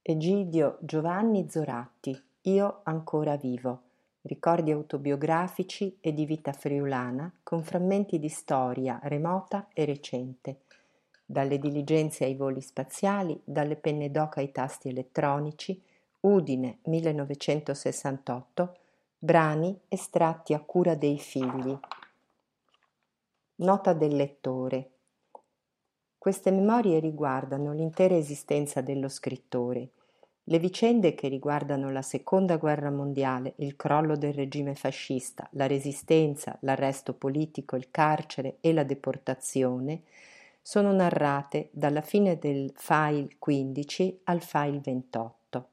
Egidio Giovanni Zoratti, Io ancora vivo. Ricordi autobiografici e di vita friulana con frammenti di storia remota e recente. Dalle diligenze ai voli spaziali, dalle penne d'oca ai tasti elettronici, Udine 1968, brani estratti a cura dei figli. Nota del lettore. Queste memorie riguardano l'intera esistenza dello scrittore. Le vicende che riguardano la Seconda Guerra Mondiale, il crollo del regime fascista, la resistenza, l'arresto politico, il carcere e la deportazione sono narrate dalla fine del file 15 al file 28.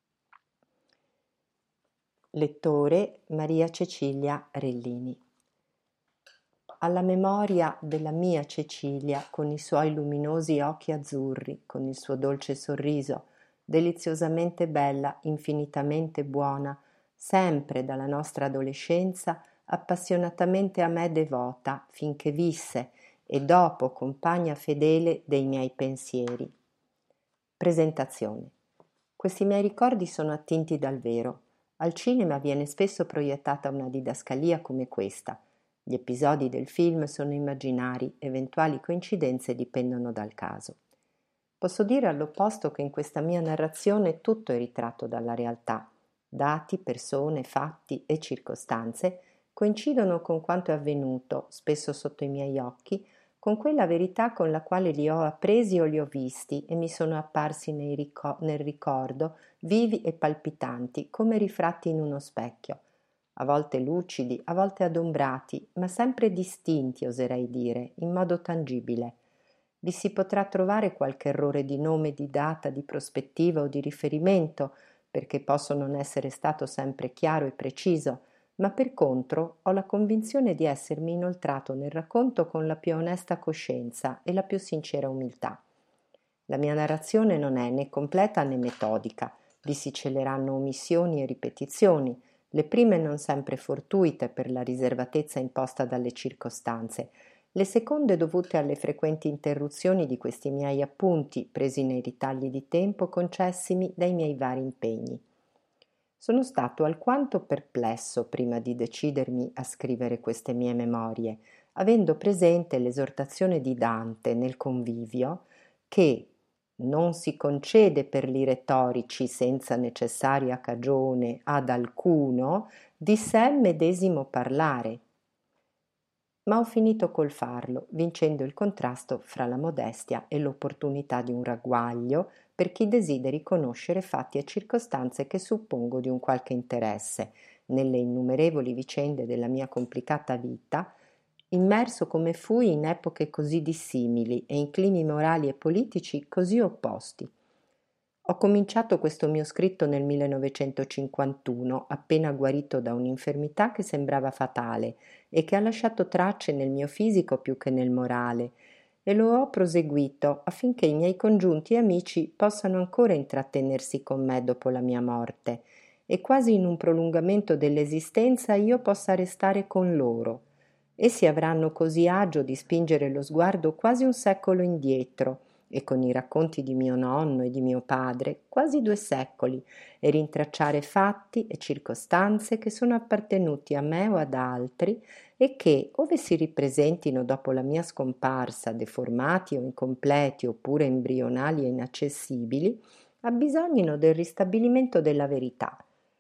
Lettore Maria Cecilia Rellini. Alla memoria della mia Cecilia, con i suoi luminosi occhi azzurri, con il suo dolce sorriso, deliziosamente bella, infinitamente buona, sempre dalla nostra adolescenza, appassionatamente a me devota, finché visse, e dopo compagna fedele dei miei pensieri. Presentazione. Questi miei ricordi sono attinti dal vero. Al cinema viene spesso proiettata una didascalia come questa. Gli episodi del film sono immaginari, eventuali coincidenze dipendono dal caso. Posso dire all'opposto che in questa mia narrazione tutto è ritratto dalla realtà. Dati, persone, fatti e circostanze coincidono con quanto è avvenuto, spesso sotto i miei occhi, con quella verità con la quale li ho appresi o li ho visti e mi sono apparsi nel ricordo, vivi e palpitanti, come rifratti in uno specchio. A volte lucidi, a volte adombrati, ma sempre distinti, oserei dire, in modo tangibile. Vi si potrà trovare qualche errore di nome, di data, di prospettiva o di riferimento, perché posso non essere stato sempre chiaro e preciso, ma per contro ho la convinzione di essermi inoltrato nel racconto con la più onesta coscienza e la più sincera umiltà. La mia narrazione non è né completa né metodica, vi si celeranno omissioni e ripetizioni, le prime non sempre fortuite per la riservatezza imposta dalle circostanze, le seconde dovute alle frequenti interruzioni di questi miei appunti, presi nei ritagli di tempo concessimi dai miei vari impegni. Sono stato alquanto perplesso prima di decidermi a scrivere queste mie memorie, avendo presente l'esortazione di Dante nel Convivio che non si concede per li retorici senza necessaria cagione ad alcuno di sé medesimo parlare. Ma ho finito col farlo, vincendo il contrasto fra la modestia e l'opportunità di un ragguaglio per chi desideri conoscere fatti e circostanze che suppongo di un qualche interesse nelle innumerevoli vicende della mia complicata vita, immerso come fui in epoche così dissimili e in climi morali e politici così opposti. Ho cominciato questo mio scritto nel 1951, appena guarito da un'infermità che sembrava fatale e che ha lasciato tracce nel mio fisico più che nel morale, e lo ho proseguito affinché i miei congiunti e amici possano ancora intrattenersi con me dopo la mia morte e quasi in un prolungamento dell'esistenza io possa restare con loro. Essi avranno così agio di spingere lo sguardo quasi un secolo indietro, e con i racconti di mio nonno e di mio padre quasi 2 secoli, e rintracciare fatti e circostanze che sono appartenuti a me o ad altri e che, ove si ripresentino dopo la mia scomparsa, deformati o incompleti oppure embrionali e inaccessibili, abbisognino del ristabilimento della verità.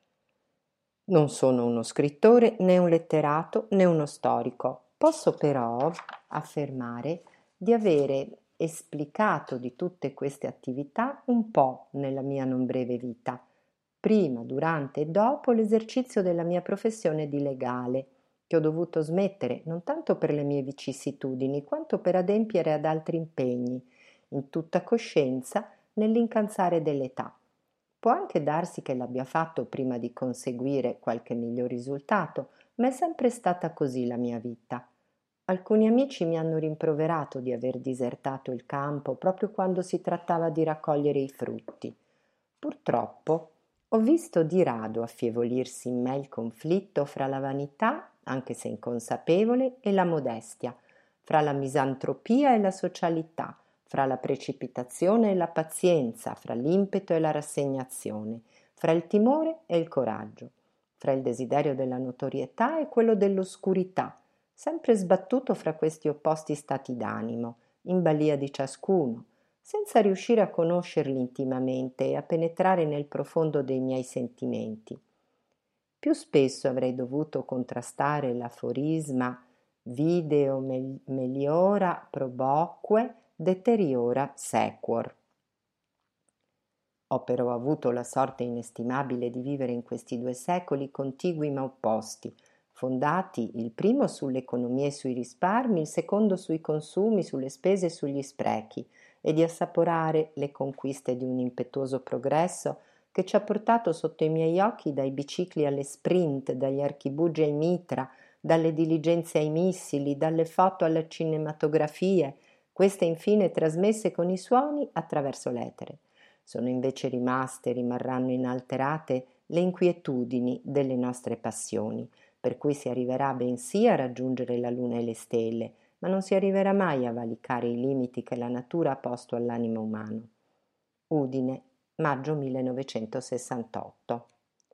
Non sono uno scrittore, né un letterato, né uno storico. Posso però affermare di avere esplicato di tutte queste attività un po' nella mia non breve vita, prima, durante e dopo l'esercizio della mia professione di legale, che ho dovuto smettere non tanto per le mie vicissitudini, quanto per adempiere ad altri impegni, in tutta coscienza nell'incansare dell'età. Può anche darsi che l'abbia fatto prima di conseguire qualche miglior risultato, ma è sempre stata così la mia vita. Alcuni amici mi hanno rimproverato di aver disertato il campo proprio quando si trattava di raccogliere i frutti. Purtroppo ho visto di rado affievolirsi in me il conflitto fra la vanità, anche se inconsapevole, e la modestia, fra la misantropia e la socialità, fra la precipitazione e la pazienza, fra l'impeto e la rassegnazione, fra il timore e il coraggio, fra il desiderio della notorietà e quello dell'oscurità, sempre sbattuto fra questi opposti stati d'animo, in balia di ciascuno, senza riuscire a conoscerli intimamente e a penetrare nel profondo dei miei sentimenti. Più spesso avrei dovuto contrastare l'aforisma video meliora proboque deteriora sequor. Ho però avuto la sorte inestimabile di vivere in questi 2 secoli contigui ma opposti, fondati il primo sull'economia e sui risparmi, il secondo sui consumi, sulle spese e sugli sprechi, e di assaporare le conquiste di un impetuoso progresso che ci ha portato sotto i miei occhi dai bicicli alle sprint, dagli archibugi ai mitra, dalle diligenze ai missili, dalle foto alle cinematografie, queste infine trasmesse con i suoni attraverso l'etere. Sono invece rimaste e rimarranno inalterate le inquietudini delle nostre passioni, per cui si arriverà bensì a raggiungere la luna e le stelle, ma non si arriverà mai a valicare i limiti che la natura ha posto all'animo umano. Udine, maggio 1968.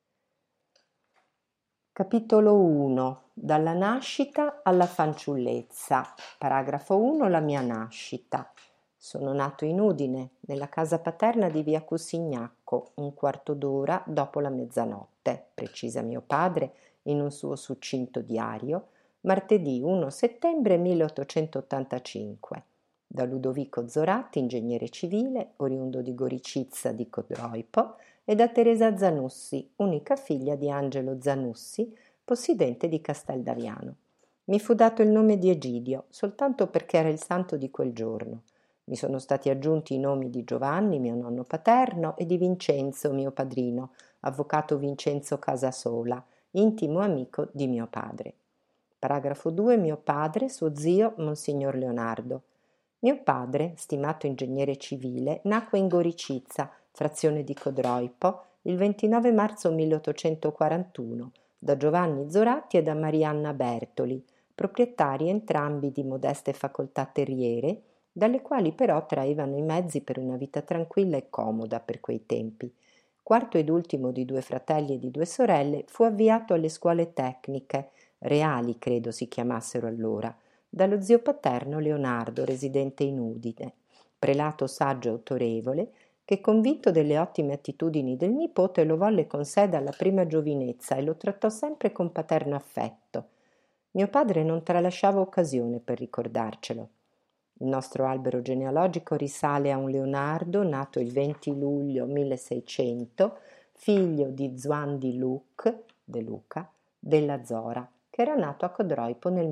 Capitolo 1. Dalla nascita alla fanciullezza. Paragrafo 1. La mia nascita. Sono nato in Udine, nella casa paterna di via Cusignacco, 1/4 d'ora dopo la mezzanotte, precisa mio padre in un suo succinto diario, martedì 1 settembre 1885. Da Ludovico Zoratti, ingegnere civile, oriundo di Goricizza di Codroipo, e da Teresa Zanussi, unica figlia di Angelo Zanussi, possidente di Casteldaviano. Mi fu dato il nome di Egidio, soltanto perché era il santo di quel giorno. Mi sono stati aggiunti i nomi di Giovanni, mio nonno paterno, e di Vincenzo, mio padrino, avvocato Vincenzo Casasola, intimo amico di mio padre. Paragrafo 2. Mio padre, suo zio, Monsignor Leonardo. Mio padre, stimato ingegnere civile, nacque in Goricizza, frazione di Codroipo, il 29 marzo 1841, da Giovanni Zoratti e da Marianna Bertoli, proprietari entrambi di modeste facoltà terriere, dalle quali però traevano i mezzi per una vita tranquilla e comoda per quei tempi. Quarto ed ultimo di 2 fratelli e di 2 sorelle, fu avviato alle scuole tecniche, reali credo si chiamassero allora, dallo zio paterno Leonardo, residente in Udine, prelato saggio e autorevole, che convinto delle ottime attitudini del nipote lo volle con sé dalla prima giovinezza e lo trattò sempre con paterno affetto. Mio padre non tralasciava occasione per ricordarcelo. Il nostro albero genealogico risale a un Leonardo nato il 20 luglio 1600, figlio di Zuan di De Luca, della Zora, che era nato a Codroipo nel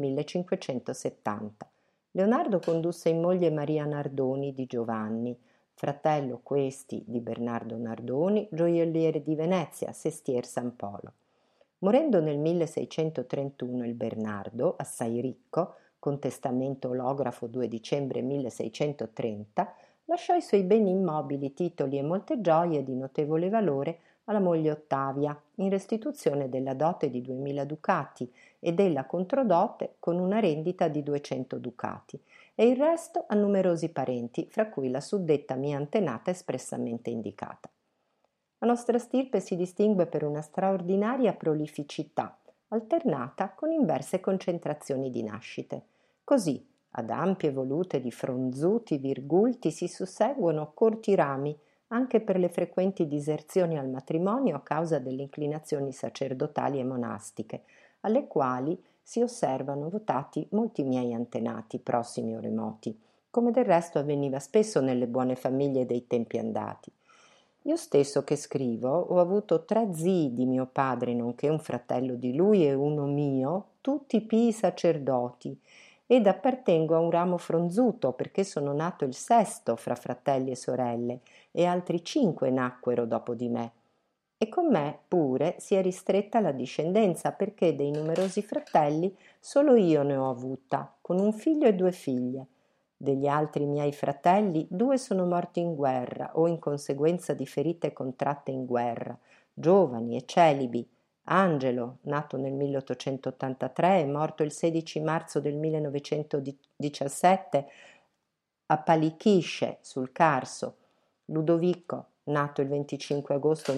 1570. Leonardo condusse in moglie Maria Nardoni di Giovanni, fratello questi di Bernardo Nardoni, gioielliere di Venezia, Sestier San Polo. Morendo nel 1631 il Bernardo, assai ricco, con testamento olografo 2 dicembre 1630, lasciò i suoi beni immobili, titoli e molte gioie di notevole valore alla moglie Ottavia, in restituzione della dote di 2000 ducati e della controdote con una rendita di 200 ducati, e il resto a numerosi parenti, fra cui la suddetta mia antenata espressamente indicata. La nostra stirpe si distingue per una straordinaria prolificità, alternata con inverse concentrazioni di nascite. Così, ad ampie volute di fronzuti virgulti si susseguono corti rami, anche per le frequenti diserzioni al matrimonio a causa delle inclinazioni sacerdotali e monastiche, alle quali si osservano votati molti miei antenati, prossimi o remoti, come del resto avveniva spesso nelle buone famiglie dei tempi andati. Io stesso che scrivo ho avuto 3 zii di mio padre, nonché un fratello di lui e uno mio, tutti pii sacerdoti, ed appartengo a un ramo fronzuto perché sono nato il sesto fra fratelli e sorelle, e altri 5 nacquero dopo di me. E con me pure si è ristretta la discendenza perché dei numerosi fratelli solo io ne ho avuta, con un figlio e 2 figlie. Degli altri miei fratelli 2 sono morti in guerra o in conseguenza di ferite contratte in guerra, giovani e celibi. Angelo, nato nel 1883 e morto il 16 marzo del 1917, a Palichisce, sul Carso. Ludovico, nato il 25 agosto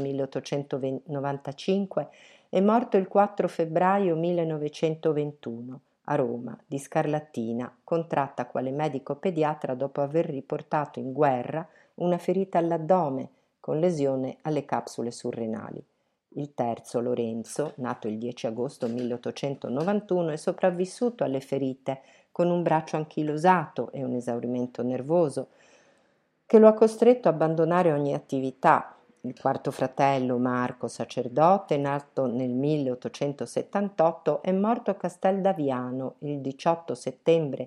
1895 e morto il 4 febbraio 1921, a Roma, di scarlattina, contratta quale medico pediatra dopo aver riportato in guerra una ferita all'addome con lesione alle capsule surrenali. Il terzo, Lorenzo, nato il 10 agosto 1891, è sopravvissuto alle ferite con un braccio anchilosato e un esaurimento nervoso che lo ha costretto a abbandonare ogni attività. Il quarto fratello, Marco, sacerdote, nato nel 1878, è morto a Casteldaviano il 18 settembre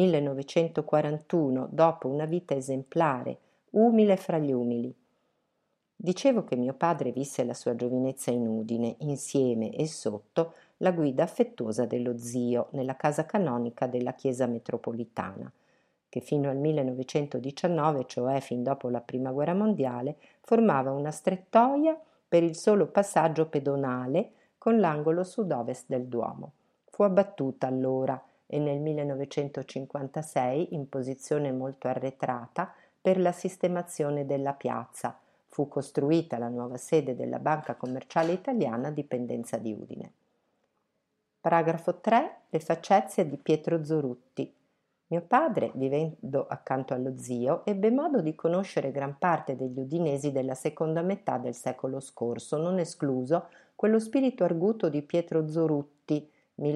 1941 dopo una vita esemplare, umile fra gli umili. Dicevo che mio padre visse la sua giovinezza in Udine, insieme e sotto la guida affettuosa dello zio, nella casa canonica della Chiesa metropolitana, che fino al 1919, cioè fin dopo la Prima Guerra Mondiale, formava una strettoia per il solo passaggio pedonale con l'angolo sud-ovest del Duomo. Fu abbattuta allora e nel 1956, in posizione molto arretrata, per la sistemazione della piazza, fu costruita la nuova sede della Banca Commerciale Italiana a dipendenza di Udine. Paragrafo 3. Le facezie di Pietro Zorutti. Mio padre, vivendo accanto allo zio, ebbe modo di conoscere gran parte degli udinesi della seconda metà del secolo scorso, non escluso quello spirito arguto di Pietro Zorutti,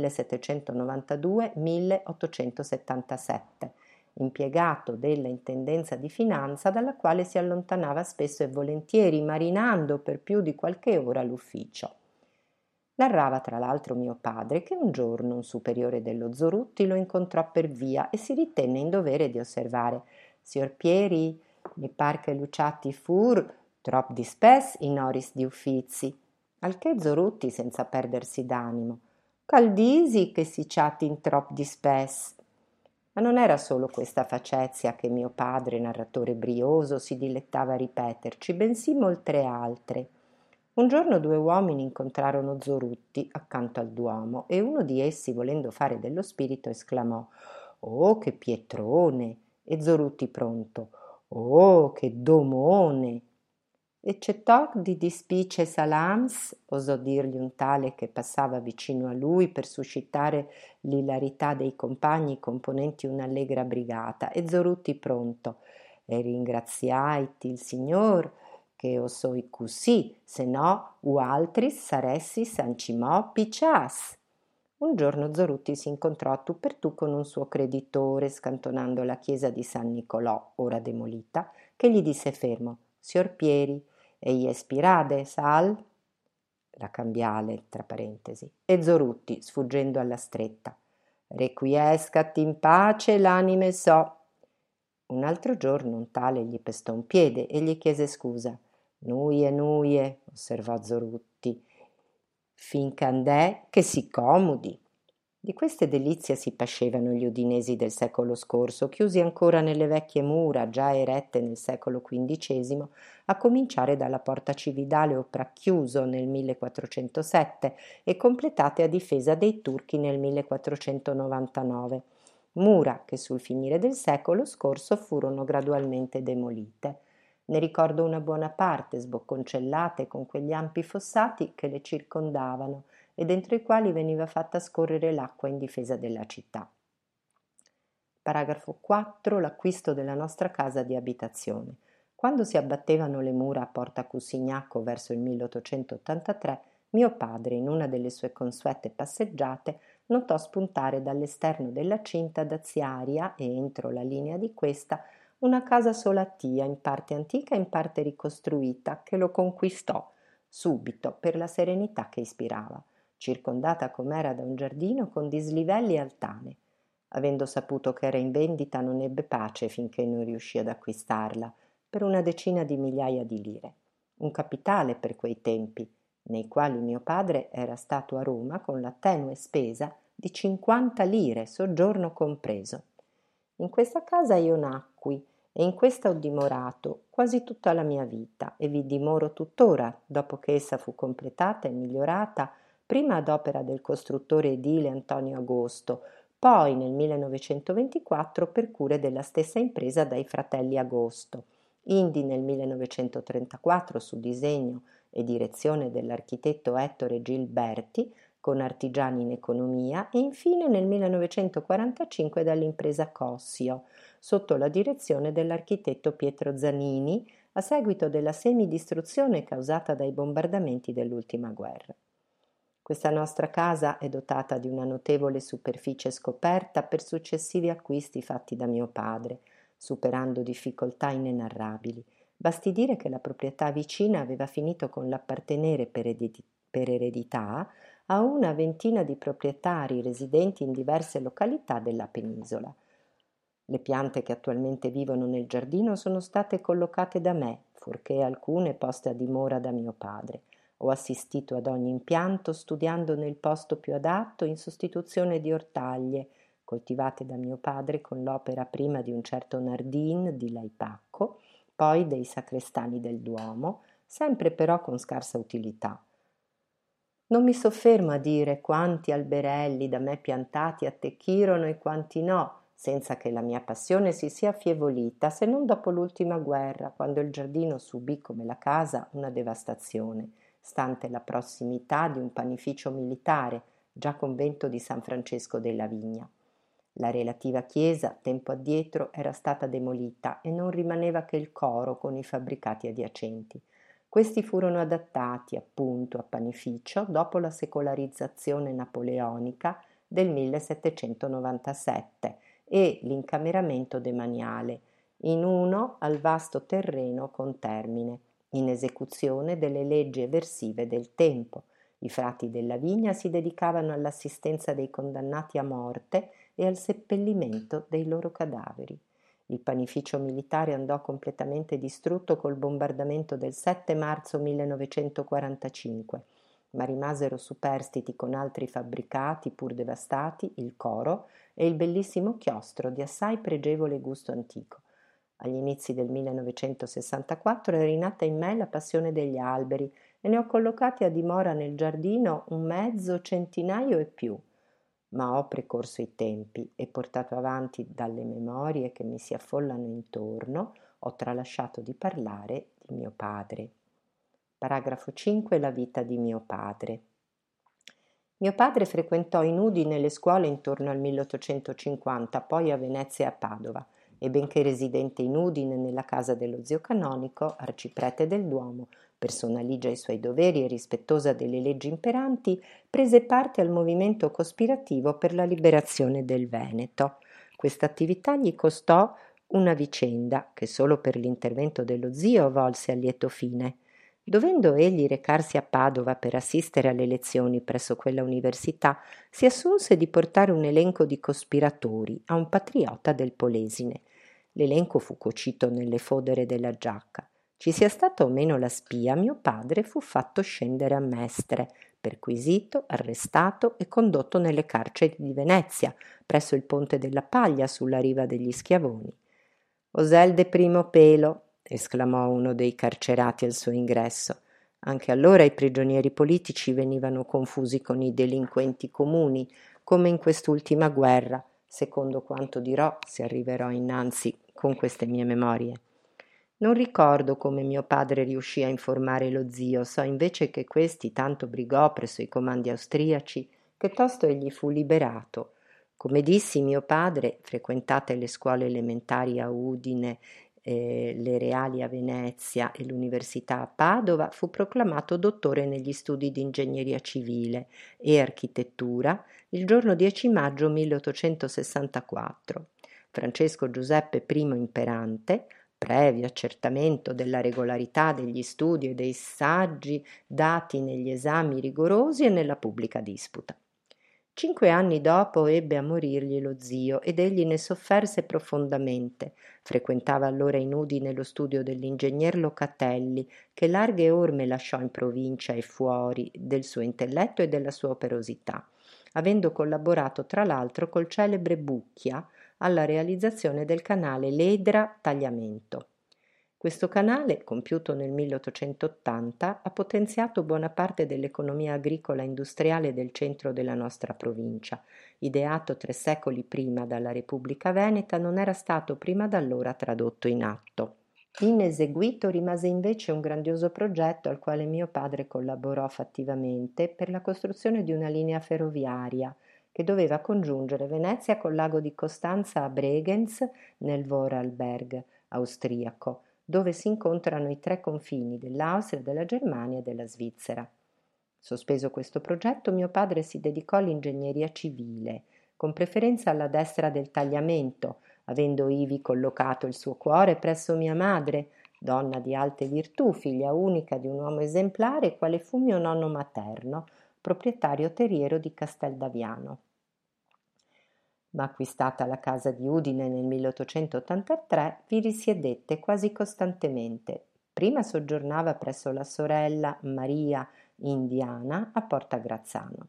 1792-1877, impiegato della intendenza di finanza dalla quale si allontanava spesso e volentieri, marinando per più di qualche ora l'ufficio. Narrava tra l'altro mio padre che un giorno un superiore dello Zorutti lo incontrò per via e si ritenne in dovere di osservare: «Signor Pieri, mi par che Luciati fur trop dispes in oris di uffizi», al che Zorutti, senza perdersi d'animo: «Cal disi che si in trop dispes?» Ma non era solo questa facezia che mio padre, narratore brioso, si dilettava a ripeterci, bensì molte altre. Un giorno due uomini incontrarono Zorutti accanto al Duomo e uno di essi, volendo fare dello spirito, esclamò: «Oh, che pietrone!» E Zorutti pronto: «Oh, che domone!» «E c'è toc di dispice salams?» osò dirgli un tale che passava vicino a lui per suscitare l'ilarità dei compagni componenti un'allegra brigata, e Zorutti pronto: «E ringraziaiti il Signor che io soi così, se no u altris saressi sancimò piccias». Un giorno Zorutti si incontrò a tu per tu con un suo creditore, scantonando la chiesa di San Nicolò, ora demolita, che gli disse fermo: «Signor Pieri, ei espirade, sal?» La cambiale, tra parentesi. E Zorutti, sfuggendo alla stretta: «Requiescat in pace l'anime so». Un altro giorno un tale gli pestò un piede e gli chiese scusa. Nuie, osservò Zorutti, fincandè che si comodi». Di queste delizie si pascevano gli udinesi del secolo scorso, chiusi ancora nelle vecchie mura, già erette nel secolo XV, a cominciare dalla Porta Cividale o Pracchiuso nel 1407 e completate a difesa dei turchi nel 1499. Mura che sul finire del secolo scorso furono gradualmente demolite. Ne ricordo una buona parte, sbocconcellate con quegli ampi fossati che le circondavano e dentro i quali veniva fatta scorrere l'acqua in difesa della città. Paragrafo 4. L'acquisto della nostra casa di abitazione. Quando si abbattevano le mura a Porta Cussignacco verso il 1883, mio padre, in una delle sue consuete passeggiate, notò spuntare dall'esterno della cinta daziaria e entro la linea di questa una casa solatia, in parte antica e in parte ricostruita, che lo conquistò subito per la serenità che ispirava, circondata com'era da un giardino con dislivelli e altane. Avendo saputo che era in vendita, non ebbe pace finché non riuscì ad acquistarla per una decina di migliaia di lire. Un capitale per quei tempi, nei quali mio padre era stato a Roma con la tenue spesa di 50 lire, soggiorno compreso. In questa casa io nacqui e in questa ho dimorato quasi tutta la mia vita e vi dimoro tuttora, dopo che essa fu completata e migliorata, prima ad opera del costruttore edile Antonio Agosto, poi nel 1924 per cure della stessa impresa dai fratelli Agosto, indi nel 1934 su disegno e direzione dell'architetto Ettore Gilberti, con artigiani in economia, e infine nel 1945 dall'impresa Cossio, sotto la direzione dell'architetto Pietro Zanini, a seguito della semidistruzione causata dai bombardamenti dell'ultima guerra. Questa nostra casa è dotata di una notevole superficie scoperta per successivi acquisti fatti da mio padre, superando difficoltà inenarrabili. Basti dire che la proprietà vicina aveva finito con l'appartenere per eredità a una ventina di proprietari residenti in diverse località della penisola. Le piante che attualmente vivono nel giardino sono state collocate da me, fuorché alcune poste a dimora da mio padre. Ho assistito ad ogni impianto studiando nel posto più adatto in sostituzione di ortaglie, coltivate da mio padre con l'opera prima di un certo Nardin di Laipacco, poi dei sacrestani del Duomo, sempre però con scarsa utilità. Non mi soffermo a dire quanti alberelli da me piantati attecchirono e quanti no, senza che la mia passione si sia affievolita, se non dopo l'ultima guerra, quando il giardino subì come la casa una devastazione, stante la prossimità di un panificio militare, già convento di San Francesco della Vigna. La relativa chiesa, tempo addietro, era stata demolita e non rimaneva che il coro con i fabbricati adiacenti. Questi furono adattati, appunto, a panificio dopo la secolarizzazione napoleonica del 1797 e l'incameramento demaniale, in uno al vasto terreno con termine, in esecuzione delle leggi eversive del tempo. I frati della Vigna si dedicavano all'assistenza dei condannati a morte e al seppellimento dei loro cadaveri. Il panificio militare andò completamente distrutto col bombardamento del 7 marzo 1945, ma rimasero superstiti con altri fabbricati pur devastati il coro e il bellissimo chiostro di assai pregevole gusto antico. Agli inizi del 1964 è rinata in me la passione degli alberi e ne ho collocati a dimora nel giardino un mezzo centinaio e più. Ma ho precorso i tempi e portato avanti dalle memorie che mi si affollano intorno, ho tralasciato di parlare di mio padre. Paragrafo 5. La vita di mio padre. Mio padre frequentò in Udine le scuole intorno al 1850, poi a Venezia e a Padova, e benché residente in Udine nella casa dello zio canonico, arciprete del Duomo, persona ligia ai suoi doveri e rispettosa delle leggi imperanti, prese parte al movimento cospirativo per la liberazione del Veneto. Questa attività gli costò una vicenda che solo per l'intervento dello zio volse a lieto fine. Dovendo egli recarsi a Padova per assistere alle lezioni presso quella università, si assunse di portare un elenco di cospiratori a un patriota del Polesine. L'elenco fu cucito nelle fodere della giacca. Ci sia stata o meno la spia, mio padre fu fatto scendere a Mestre, perquisito, arrestato e condotto nelle carceri di Venezia, presso il Ponte della Paglia sulla riva degli Schiavoni. «Osel de primo pelo», esclamò uno dei carcerati al suo ingresso. Anche allora i prigionieri politici venivano confusi con i delinquenti comuni, come in quest'ultima guerra, secondo quanto dirò se arriverò innanzi con queste mie memorie. Non ricordo come mio padre riuscì a informare lo zio, so invece che questi tanto brigò presso i comandi austriaci che tosto egli fu liberato. Come dissi, mio padre, frequentate le scuole elementari a Udine, le reali a Venezia e l'università a Padova, fu proclamato dottore negli studi di ingegneria civile e architettura il giorno 10 maggio 1864. Francesco Giuseppe I Imperante, previo accertamento della regolarità degli studi e dei saggi dati negli esami rigorosi e nella pubblica disputa. 5 anni dopo ebbe a morirgli lo zio ed egli ne sofferse profondamente. Frequentava allora in Udine lo studio dell'ingegner Locatelli, che larghe orme lasciò in provincia e fuori del suo intelletto e della sua operosità, avendo collaborato tra l'altro col celebre Bucchia alla realizzazione del canale Ledra-Tagliamento. Questo canale, compiuto nel 1880, ha potenziato buona parte dell'economia agricola e industriale del centro della nostra provincia. Ideato 3 secoli prima dalla Repubblica Veneta, non era stato prima d'allora tradotto in atto. Ineseguito rimase invece un grandioso progetto al quale mio padre collaborò fattivamente per la costruzione di una linea ferroviaria che doveva congiungere Venezia col lago di Costanza a Bregenz nel Vorarlberg austriaco, dove si incontrano i 3 confini dell'Austria, della Germania e della Svizzera. Sospeso questo progetto, mio padre si dedicò all'ingegneria civile, con preferenza alla destra del tagliamento, avendo ivi collocato il suo cuore presso mia madre, donna di alte virtù, figlia unica di un uomo esemplare, quale fu mio nonno materno, proprietario terriero di Casteldaviano. Ma acquistata la casa di Udine nel 1883, vi risiedette quasi costantemente. Prima soggiornava presso la sorella Maria Indiana a Porta Grazzano.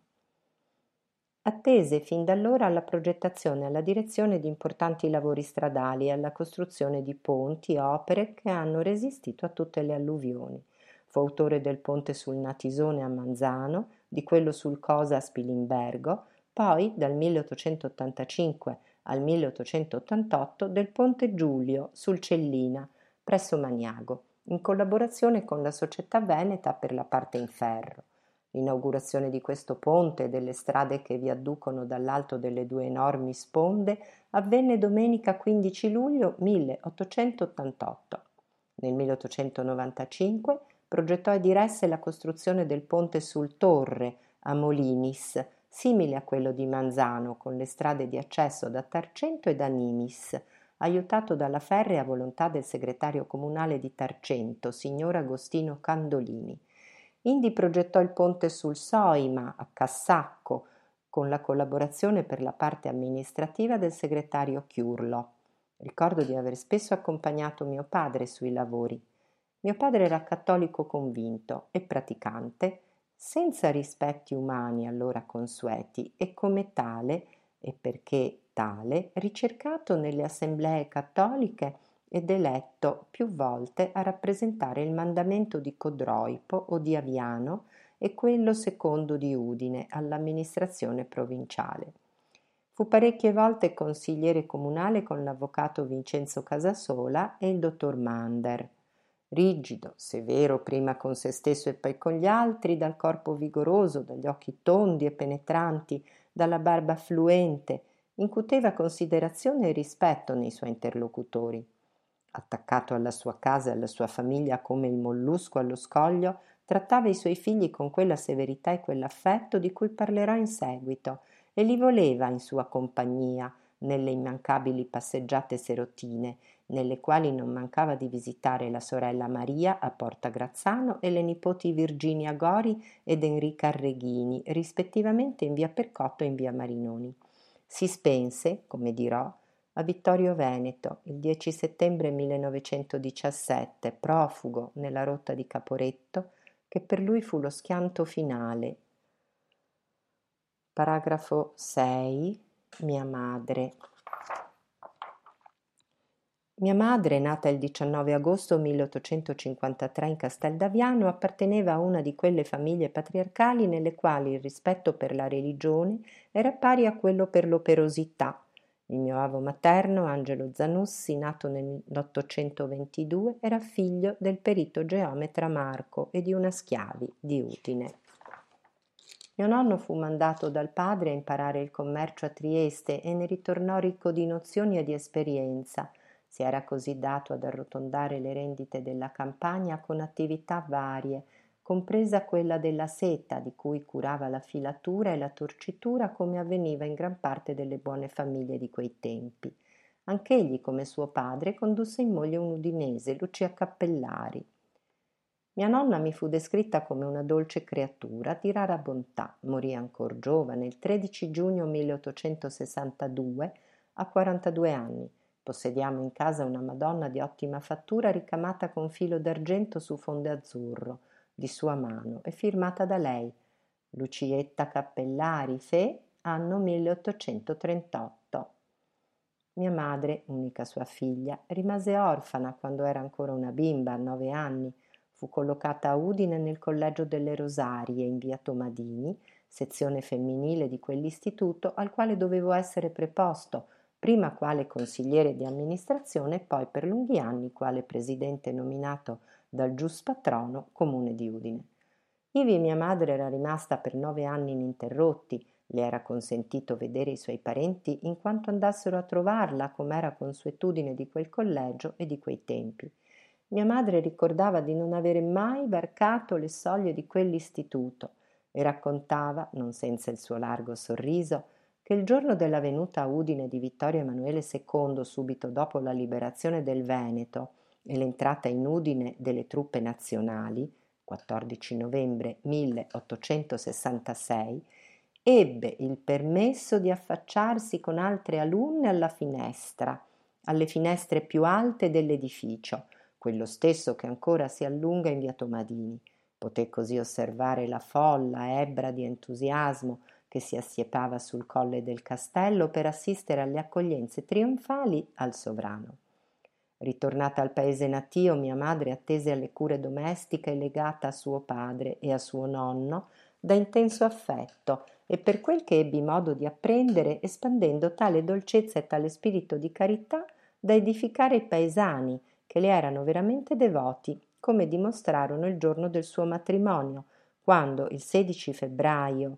Attese fin da allora alla progettazione e alla direzione di importanti lavori stradali e alla costruzione di ponti, opere che hanno resistito a tutte le alluvioni. Fu autore del ponte sul Natisone a Manzano, di quello sul Cosa a Spilimbergo, poi dal 1885 al 1888 del ponte Giulio sul Cellina, presso Maniago, in collaborazione con la Società Veneta per la parte in ferro. L'inaugurazione di questo ponte e delle strade che vi adducono dall'alto delle 2 enormi sponde avvenne domenica 15 luglio 1888. Nel 1895 progettò e diresse la costruzione del ponte sul Torre a Molinis, simile a quello di Manzano, con le strade di accesso da Tarcento e da Nimis, aiutato dalla ferrea volontà del segretario comunale di Tarcento, signor Agostino Candolini. Indi progettò il ponte sul Soima a Cassacco, con la collaborazione per la parte amministrativa del segretario Chiurlo. Ricordo di aver spesso accompagnato mio padre sui lavori. Mio padre era cattolico convinto e praticante, senza rispetti umani allora consueti e come tale, e perché tale, ricercato nelle assemblee cattoliche ed eletto più volte a rappresentare il mandamento di Codroipo o di Aviano e quello secondo di Udine all'amministrazione provinciale. Fu parecchie volte consigliere comunale con l'avvocato Vincenzo Casasola e il dottor Mander. Rigido, severo prima con se stesso e poi con gli altri, dal corpo vigoroso, dagli occhi tondi e penetranti, dalla barba fluente, incuteva considerazione e rispetto nei suoi interlocutori. Attaccato alla sua casa e alla sua famiglia come il mollusco allo scoglio, trattava i suoi figli con quella severità e quell'affetto di cui parlerò in seguito e li voleva in sua compagnia nelle immancabili passeggiate serotine, nelle quali non mancava di visitare la sorella Maria a Porta Grazzano e le nipoti Virginia Gori ed Enrica Arreghini, rispettivamente in via Percotto e in via Marinoni. Si spense, come dirò, a Vittorio Veneto il 10 settembre 1917, profugo nella rotta di Caporetto, che per lui fu lo schianto finale. Paragrafo 6. Mia madre. Mia madre, nata il 19 agosto 1853 in Casteldaviano, apparteneva a una di quelle famiglie patriarcali nelle quali il rispetto per la religione era pari a quello per l'operosità. Il mio avo materno, Angelo Zanussi, nato nell'822, era figlio del perito geometra Marco e di una schiavi di Udine. Mio nonno fu mandato dal padre a imparare il commercio a Trieste e ne ritornò ricco di nozioni e di esperienza. Si era così dato ad arrotondare le rendite della campagna con attività varie, compresa quella della seta, di cui curava la filatura e la torcitura come avveniva in gran parte delle buone famiglie di quei tempi. Anch'egli, come suo padre, condusse in moglie un udinese, Lucia Cappellari. Mia nonna mi fu descritta come una dolce creatura di rara bontà. Morì ancor giovane, il 13 giugno 1862, a 42 anni. Possediamo in casa una Madonna di ottima fattura ricamata con filo d'argento su fondo azzurro, di sua mano, e firmata da lei. Lucietta Cappellari, Fe, anno 1838. Mia madre, unica sua figlia, rimase orfana quando era ancora una bimba, a 9 anni. Fu collocata a Udine nel Collegio delle Rosarie, in via Tomadini, sezione femminile di quell'istituto al quale dovevo essere preposto, prima quale consigliere di amministrazione e poi per lunghi anni quale presidente nominato dal gius patrono comune di Udine. Ivi mia madre era rimasta per 9 anni ininterrotti, le era consentito vedere i suoi parenti in quanto andassero a trovarla, com'era consuetudine di quel collegio e di quei tempi. Mia madre ricordava di non avere mai varcato le soglie di quell'istituto e raccontava, non senza il suo largo sorriso, che il giorno della venuta a Udine di Vittorio Emanuele II, subito dopo la liberazione del Veneto e l'entrata in Udine delle truppe nazionali, 14 novembre 1866, ebbe il permesso di affacciarsi con altre alunne alla finestra, alle finestre più alte dell'edificio, quello stesso che ancora si allunga in via Tomadini. Poté così osservare la folla ebbra di entusiasmo che si assiepava sul colle del castello per assistere alle accoglienze trionfali al sovrano. Ritornata al paese natio, mia madre attese alle cure domestiche legata a suo padre e a suo nonno da intenso affetto e per quel che ebbi modo di apprendere, espandendo tale dolcezza e tale spirito di carità da edificare i paesani, che le erano veramente devoti, come dimostrarono il giorno del suo matrimonio, quando il 16 febbraio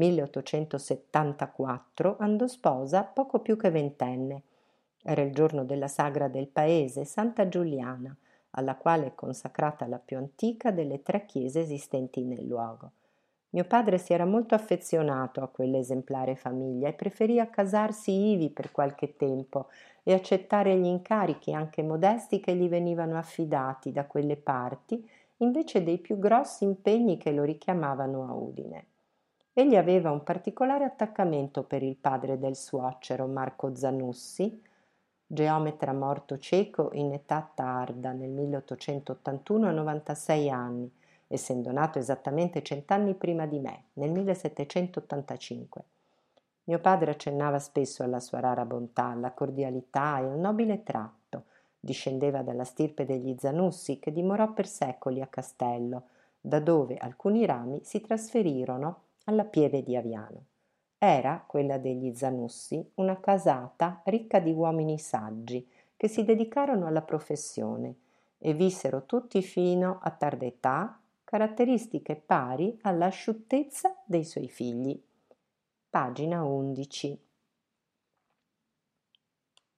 1874 andò sposa poco più che ventenne. Era il giorno della sagra del paese, Santa Giuliana, alla quale è consacrata la più antica delle 3 chiese esistenti nel luogo. Mio padre si era molto affezionato a quell'esemplare famiglia e preferì accasarsi ivi per qualche tempo e accettare gli incarichi anche modesti che gli venivano affidati da quelle parti, invece dei più grossi impegni che lo richiamavano a Udine. Egli aveva un particolare attaccamento per il padre del suocero, Marco Zanussi, geometra morto cieco in età tarda, nel 1881 a 96 anni, essendo nato esattamente 100 anni prima di me, nel 1785. Mio padre accennava spesso alla sua rara bontà, alla cordialità e al nobile tratto. Discendeva dalla stirpe degli Zanussi, che dimorò per secoli a Castello, da dove alcuni rami si trasferirono alla Pieve di Aviano. Era, quella degli Zanussi, una casata ricca di uomini saggi che si dedicarono alla professione e vissero tutti fino a tarda età, caratteristiche pari alla asciuttezza dei suoi figli. Pagina 11.